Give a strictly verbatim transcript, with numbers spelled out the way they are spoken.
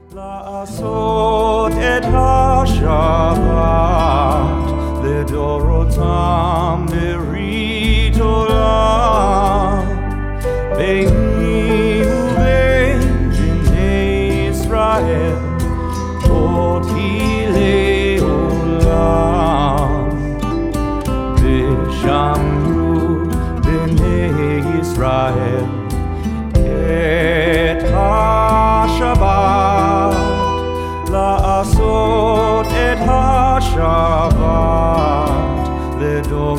לעשות את השבת לדורותם ברית עולם ביני ובין בני ישראל אותי לעולם ושמרו בני ישראל את השבת לעשות את השבת לדור